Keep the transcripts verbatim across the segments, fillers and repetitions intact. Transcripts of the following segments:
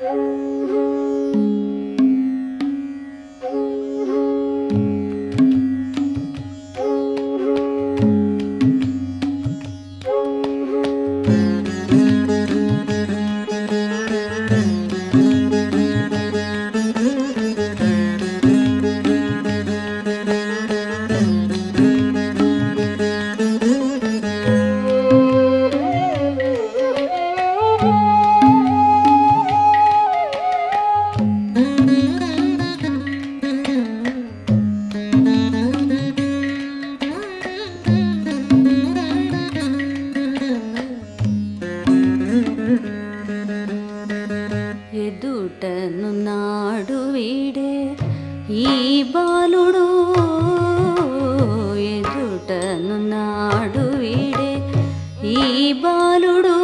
ఎదుటనున్నాడు వీడే ఈ బాలుడు, ఎదుటనున్నాడు వీడే ఈ బాలుడు,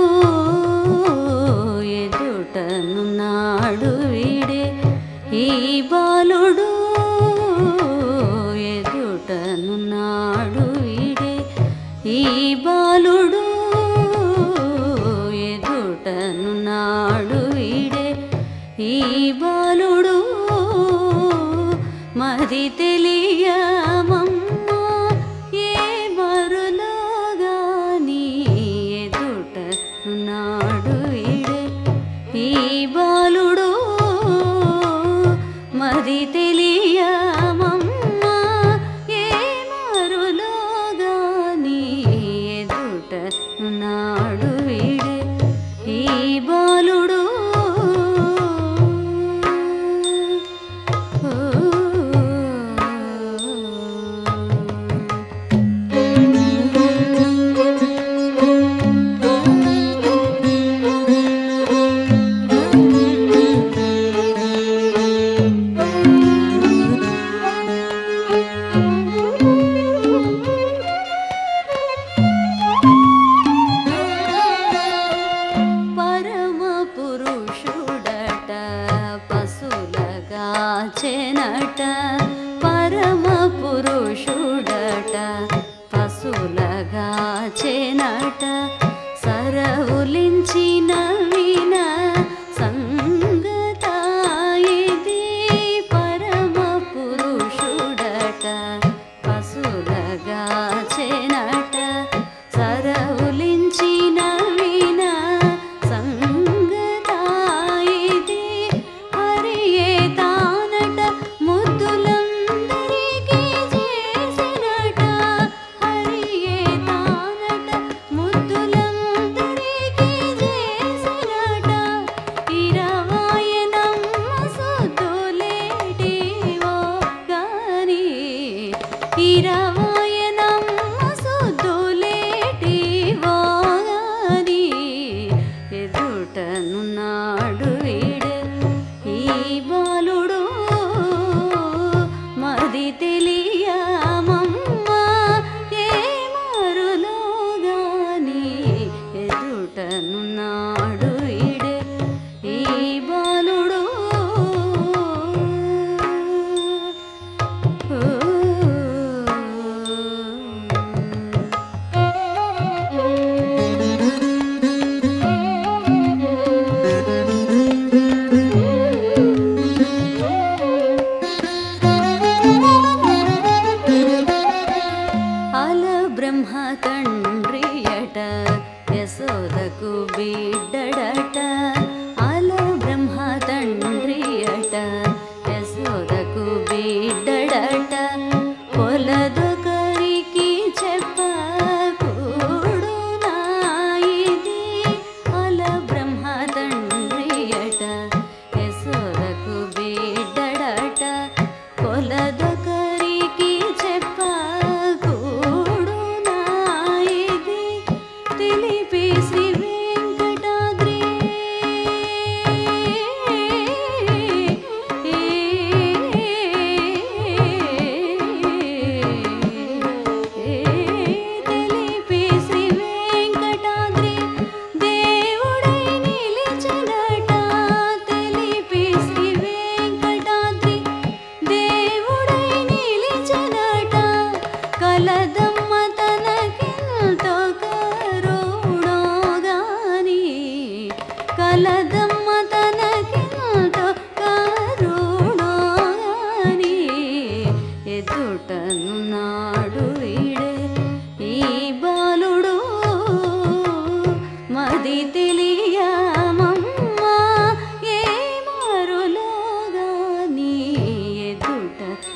ఎదుటనున్నాడు వీడే ఈ బాలుడు, ఎదుటనున్నాడు వీడే ఈ బాలుడు, ఎదుటనున్నాడు వీడే ఈ బాలుడు. మది తెలియమమ్మ ఏ మరులో గాని, ఎదుటనున్నాడు వీడే ఈ బాలుడు. మది తెలియమమ్మ ఏ మరులో గాని, ఎదుటనున్నాడు వీడే ఈ బాలుడు. చెనట పరమ పురుషుడట పశులగా చెనట, సరవులించిన విన సంగతాయిది. పరమ పురుషుడట పశులగా చెనట, సరవులించిన విన సంగతాయిది. హరియే తానట ముద్దులందరికీ చేసినట, హరియే తానట ముద్దులందరికీ చేసినట. ఇరవాయనమ్మ సుద్దులేటివో గాని, ఇరవాయనమ్మ సుద్దులేటివో గాని, ఎదుటనున్నాడు వీడే ఈ బాలుడు. మది తెలియమమ్మ ఏ మరులో గాని, ఎదుటనున్నాడు వీడే ఈ బాలుడు. అల బ్రహ్మ తండ్రియట యశోదకు బిడ్డడట, అల బ్రహ్మ తండ్రియట యశోదకు బిడ్డడట. పొలదొకరికి చెప్పకూడునా ఇది, అల బ్రహ్మ తండ్రియట యశోదకు బిడ్డడట. పొలదొకరికి చెప్పకూడునా ఇది, తెలిపి శ్రీ వెంకటాద్రి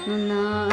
నున్నాడు